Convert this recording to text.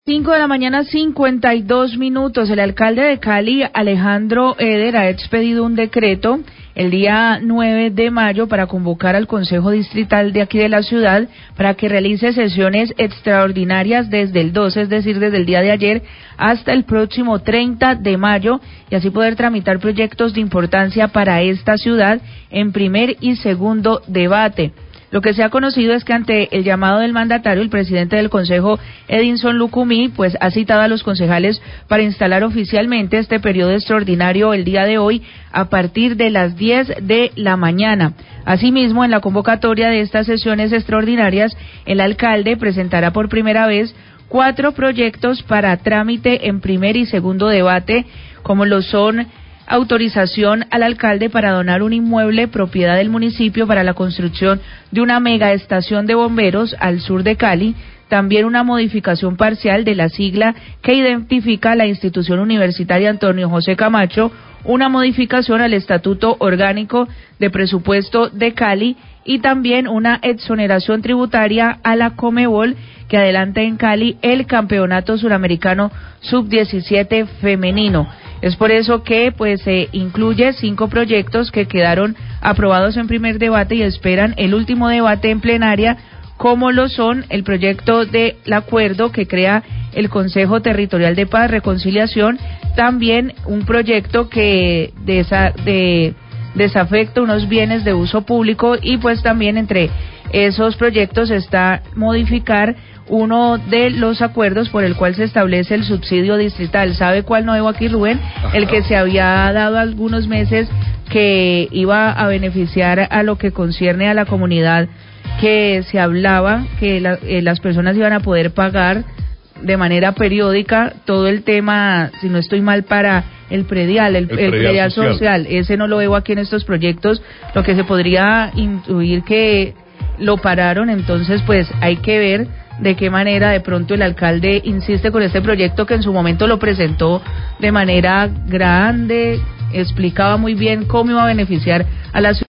5 de la mañana, 52 minutos. El alcalde de Cali, Alejandro Eder, ha expedido un decreto el día 9 de mayo para convocar al Consejo Distrital de aquí de la ciudad para que realice sesiones extraordinarias desde el 12, es decir, desde el día de ayer hasta el próximo 30 de mayo y así poder tramitar proyectos de importancia para esta ciudad en primer y segundo debate. Lo que se ha conocido es que ante el llamado del mandatario, el presidente del Consejo, Edinson Lucumí, pues ha citado a los concejales para instalar oficialmente este periodo extraordinario el día de hoy a partir de las 10 de la mañana. Asimismo, en la convocatoria de estas sesiones extraordinarias, el alcalde presentará por primera vez 4 proyectos para trámite en primer y segundo debate, como lo son: autorización al alcalde para donar un inmueble propiedad del municipio para la construcción de una megaestación de bomberos al sur de Cali, también una modificación parcial de la sigla que identifica a la institución universitaria Antonio José Camacho, una modificación al estatuto orgánico de presupuesto de Cali y también una exoneración tributaria a la Comebol que adelanta en Cali el campeonato suramericano sub-17 femenino. Es por eso que se incluye 5 proyectos que quedaron aprobados en primer debate y esperan el último debate en plenaria, como lo son el proyecto del acuerdo que crea el Consejo Territorial de Paz, Reconciliación, también un proyecto que desafecta unos bienes de uso público y pues también entre esos proyectos está modificar uno de los acuerdos por el cual se establece el subsidio distrital. ¿Sabe cuál nuevo aquí, Rubén? Ajá. El que se había dado algunos meses que iba a beneficiar a lo que concierne a la comunidad, que se hablaba que las personas iban a poder pagar de manera periódica todo el tema, si no estoy mal, para el predial, el predial social. Ese no lo veo aquí en estos proyectos, lo que se podría intuir que lo pararon, entonces pues hay que ver de qué manera de pronto el alcalde insiste con este proyecto que en su momento lo presentó de manera grande, explicaba muy bien cómo iba a beneficiar a la ciudad.